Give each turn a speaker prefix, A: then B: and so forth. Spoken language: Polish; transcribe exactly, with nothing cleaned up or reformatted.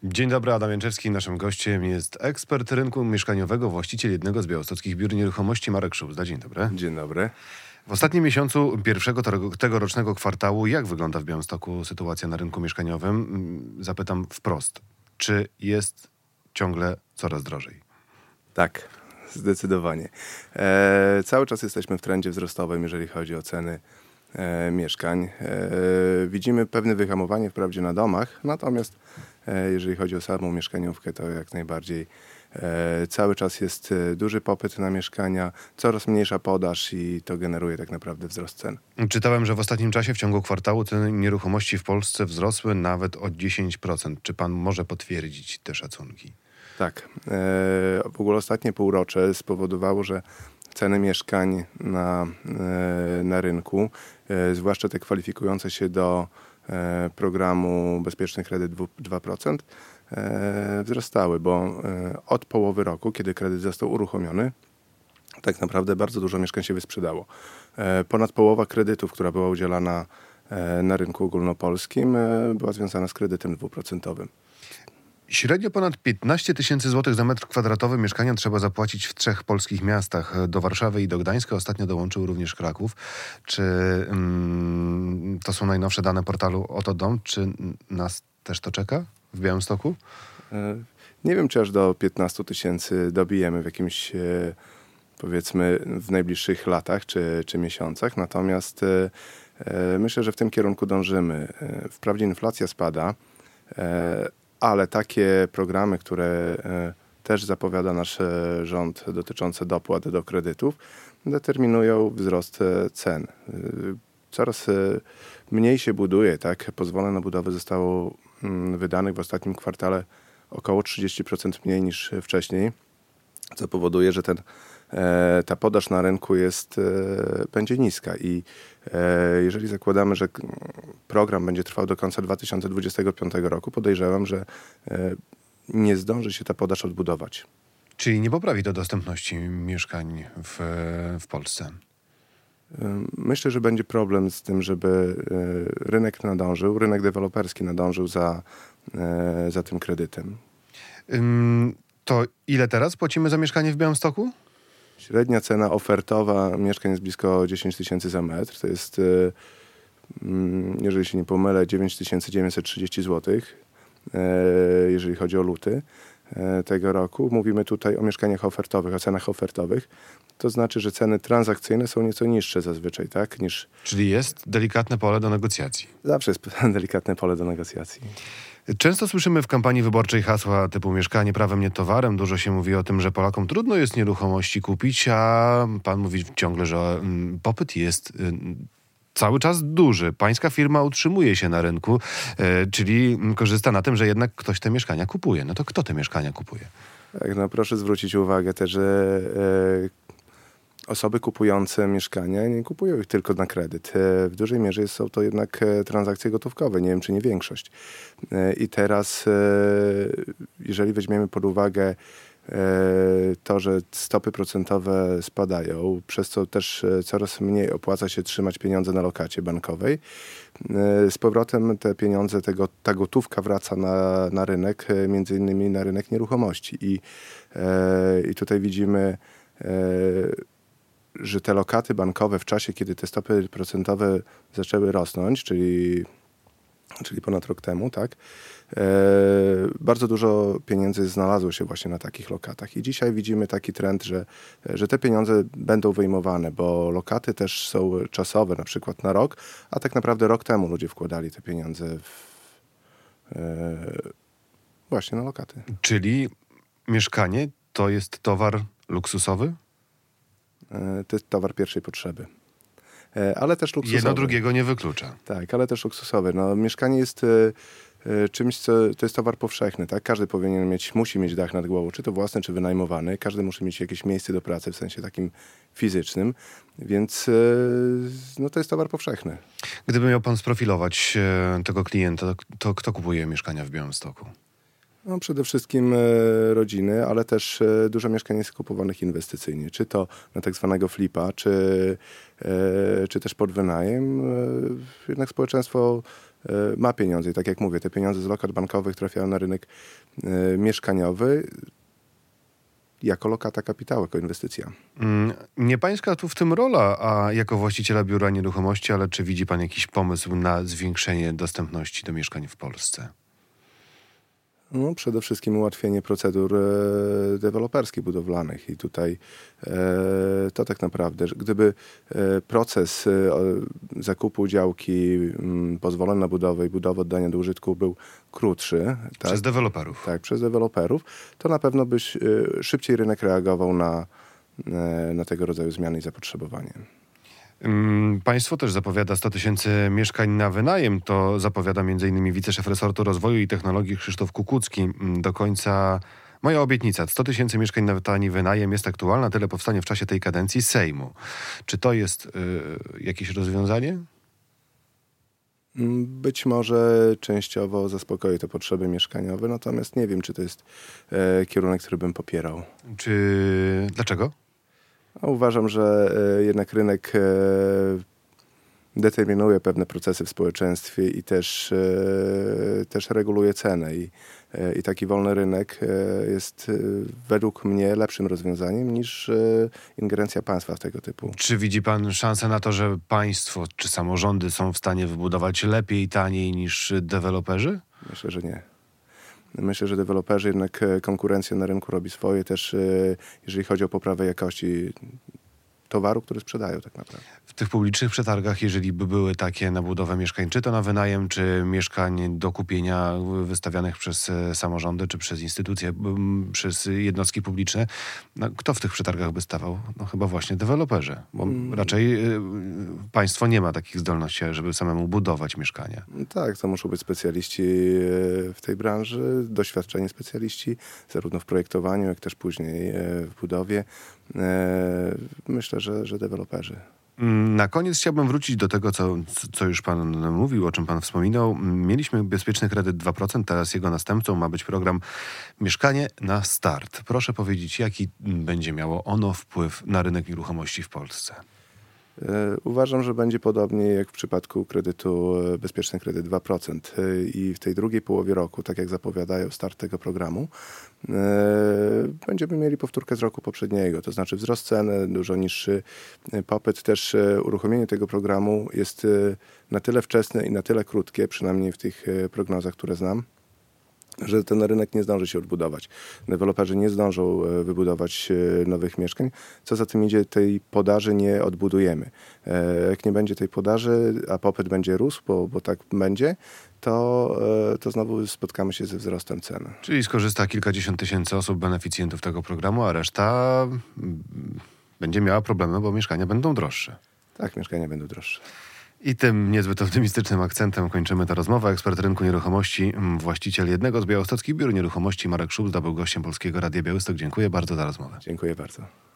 A: Dzień dobry, Adam Jęczewski. Naszym gościem jest ekspert rynku mieszkaniowego, właściciel jednego z białostockich biur nieruchomości, Marek Szubzda. Dzień dobry.
B: Dzień dobry.
A: W ostatnim miesiącu pierwszego tegorocznego kwartału, jak wygląda w Białymstoku sytuacja na rynku mieszkaniowym? Zapytam wprost. Czy jest ciągle coraz drożej?
B: Tak, zdecydowanie. E, cały czas jesteśmy w trendzie wzrostowym, jeżeli chodzi o ceny e, mieszkań. E, widzimy pewne wyhamowanie wprawdzie na domach, natomiast e, jeżeli chodzi o samą mieszkaniówkę, to jak najbardziej e, cały czas jest duży popyt na mieszkania, coraz mniejsza podaż i to generuje tak naprawdę wzrost cen.
A: Czytałem, że w ostatnim czasie w ciągu kwartału ceny nieruchomości w Polsce wzrosły nawet o dziesięć procent. Czy pan może potwierdzić te szacunki?
B: Tak. E, w ogóle ostatnie półrocze spowodowało, że ceny mieszkań na, e, na rynku, e, zwłaszcza te kwalifikujące się do e, programu Bezpieczny Kredyt dwa procent, e, wzrastały, bo e, od połowy roku, kiedy kredyt został uruchomiony, tak naprawdę bardzo dużo mieszkań się wysprzedało. E, ponad połowa kredytów, która była udzielana e, na rynku ogólnopolskim, e, była związana z kredytem dwuprocentowym.
A: Średnio ponad piętnaście tysięcy złotych za metr kwadratowy mieszkania trzeba zapłacić w trzech polskich miastach. Do Warszawy i do Gdańska ostatnio dołączył również Kraków. Czy mm, to są najnowsze dane portalu Oto Dom? Czy nas też to czeka w Białymstoku?
B: Nie wiem, czy aż do piętnastu tysięcy dobijemy w jakimś, powiedzmy, w najbliższych latach czy, czy miesiącach. Natomiast myślę, że w tym kierunku dążymy. Wprawdzie inflacja spada, ale takie programy, które też zapowiada nasz rząd dotyczące dopłat do kredytów, determinują wzrost cen. Coraz mniej się buduje, tak? Pozwoleń na budowę zostało wydanych w ostatnim kwartale około trzydzieści procent mniej niż wcześniej, co powoduje, że ten, ta podaż na rynku jest, będzie niska i jeżeli zakładamy, że program będzie trwał do końca dwa tysiące dwudziestego piątego roku, podejrzewam, że nie zdąży się ta podaż odbudować.
A: Czyli nie poprawi to dostępności mieszkań w, w Polsce?
B: Myślę, że będzie problem z tym, żeby rynek nadążył, rynek deweloperski nadążył za, za tym kredytem.
A: To ile teraz płacimy za mieszkanie w Białymstoku?
B: Średnia cena ofertowa mieszkań jest blisko dziesięć tysięcy za metr. To jest, jeżeli się nie pomylę, dziewięć tysięcy dziewięćset trzydzieści złotych, jeżeli chodzi o luty tego roku. Mówimy tutaj o mieszkaniach ofertowych, o cenach ofertowych. To znaczy, że ceny transakcyjne są nieco niższe zazwyczaj, tak? Niż...
A: Czyli jest delikatne pole do negocjacji.
B: Zawsze jest delikatne pole do negocjacji.
A: Często słyszymy w kampanii wyborczej hasła typu mieszkanie prawem, nie towarem. Dużo się mówi o tym, że Polakom trudno jest nieruchomości kupić, a pan mówi ciągle, że popyt jest cały czas duży. Pańska firma utrzymuje się na rynku, czyli korzysta na tym, że jednak ktoś te mieszkania kupuje. No to kto te mieszkania kupuje?
B: Tak, no proszę zwrócić uwagę też, że e, osoby kupujące mieszkania nie kupują ich tylko na kredyt. E, w dużej mierze są to jednak e, transakcje gotówkowe, nie wiem czy nie większość. E, I teraz, e, jeżeli weźmiemy pod uwagę to, że stopy procentowe spadają, przez co też coraz mniej opłaca się trzymać pieniądze na lokacie bankowej. Z powrotem te pieniądze, tego, ta gotówka wraca na, na rynek, między innymi na rynek nieruchomości. I, i tutaj widzimy, że te lokaty bankowe w czasie, kiedy te stopy procentowe zaczęły rosnąć, czyli, czyli ponad rok temu, tak, E, bardzo dużo pieniędzy znalazło się właśnie na takich lokatach i dzisiaj widzimy taki trend, że, że te pieniądze będą wyjmowane, bo lokaty też są czasowe, na przykład na rok, a tak naprawdę rok temu ludzie wkładali te pieniądze w, e, właśnie na lokaty.
A: Czyli mieszkanie to jest towar luksusowy?
B: E, to jest towar pierwszej potrzeby. E, ale też luksusowy.
A: Jedno drugiego nie wyklucza.
B: Tak, ale też luksusowy. No, mieszkanie jest e, czymś, co to jest towar powszechny, tak? Każdy powinien mieć, musi mieć dach nad głową, czy to własny, czy wynajmowany. Każdy musi mieć jakieś miejsce do pracy w sensie takim fizycznym, więc no, to jest towar powszechny.
A: Gdyby miał pan sprofilować tego klienta, to kto kupuje mieszkania w Białymstoku?
B: No, przede wszystkim e, rodziny, ale też e, dużo mieszkań jest kupowanych inwestycyjnie. Czy to na tak zwanego flipa, czy, e, czy też pod wynajem. E, jednak społeczeństwo ma pieniądze. I tak jak mówię, te pieniądze z lokat bankowych trafiają na rynek mieszkaniowy jako lokata kapitału, jako inwestycja.
A: Nie pańska tu w tym rola, a jako właściciela biura nieruchomości, ale czy widzi pan jakiś pomysł na zwiększenie dostępności do mieszkań w Polsce?
B: No, przede wszystkim ułatwienie procedur e, deweloperskich, budowlanych i tutaj e, to tak naprawdę, gdyby e, proces e, zakupu działki, m, pozwolenia na budowę i budowy oddania do użytku był krótszy.
A: Przez
B: tak,
A: deweloperów.
B: Tak, przez deweloperów, to na pewno byś e, szybciej rynek reagował na, e, na tego rodzaju zmiany i zapotrzebowanie.
A: Państwo też zapowiada sto tysięcy mieszkań na wynajem. To zapowiada m.in. wiceszef resortu rozwoju i technologii Krzysztof Kukucki. Do końca moja obietnica sto tysięcy mieszkań na tani wynajem jest aktualna. Tyle powstanie w czasie tej kadencji Sejmu. Czy to jest y, jakieś rozwiązanie?
B: Być może częściowo zaspokoi to potrzeby mieszkaniowe, natomiast nie wiem, czy to jest e, kierunek, który bym popierał.
A: Czy... Dlaczego?
B: Uważam, że jednak rynek determinuje pewne procesy w społeczeństwie i też, też reguluje cenę. I, I taki wolny rynek jest według mnie lepszym rozwiązaniem niż ingerencja państwa w tego typu.
A: Czy widzi pan szansę na to, że państwo czy samorządy są w stanie wybudować lepiej, taniej niż deweloperzy?
B: Myślę, że nie. Myślę, że deweloperzy jednak konkurencja na rynku robi swoje też, jeżeli chodzi o poprawę jakości towaru, który sprzedają tak naprawdę.
A: W tych publicznych przetargach, jeżeli by były takie na budowę mieszkań, czy to na wynajem, czy mieszkań do kupienia wystawianych przez samorządy, czy przez instytucje, przez jednostki publiczne, no, kto w tych przetargach by stawał? No chyba właśnie deweloperzy, bo hmm. raczej y, państwo nie ma takich zdolności, żeby samemu budować mieszkania.
B: Tak, to muszą być specjaliści w tej branży, doświadczeni specjaliści, zarówno w projektowaniu, jak też później w budowie. Myślę, że, że deweloperzy.
A: Na koniec chciałbym wrócić do tego, co, co już pan mówił, o czym pan wspominał. Mieliśmy bezpieczny kredyt dwa procent, teraz jego następcą ma być program Mieszkanie na start. Proszę powiedzieć, jaki będzie miało ono wpływ na rynek nieruchomości w Polsce?
B: Uważam, że będzie podobnie jak w przypadku kredytu, bezpieczny kredyt dwa procent i w tej drugiej połowie roku, tak jak zapowiadają start tego programu, będziemy mieli powtórkę z roku poprzedniego, to znaczy wzrost ceny, dużo niższy popyt. Też uruchomienie tego programu jest na tyle wczesne i na tyle krótkie, przynajmniej w tych prognozach, które znam, że ten rynek nie zdąży się odbudować. Deweloperzy nie zdążą wybudować nowych mieszkań. Co za tym idzie, tej podaży nie odbudujemy. Jak nie będzie tej podaży, a popyt będzie rósł, bo, bo tak będzie, to, to znowu spotkamy się ze wzrostem cen.
A: Czyli skorzysta kilkadziesiąt tysięcy osób, beneficjentów tego programu, a reszta będzie miała problemy, bo mieszkania będą droższe.
B: Tak, mieszkania będą droższe.
A: I tym niezbyt optymistycznym akcentem kończymy tę rozmowę. Ekspert rynku nieruchomości, właściciel jednego z białostockich biur nieruchomości Marek Szubsta był gościem Polskiego Radia Białystok. Dziękuję bardzo za rozmowę.
B: Dziękuję bardzo.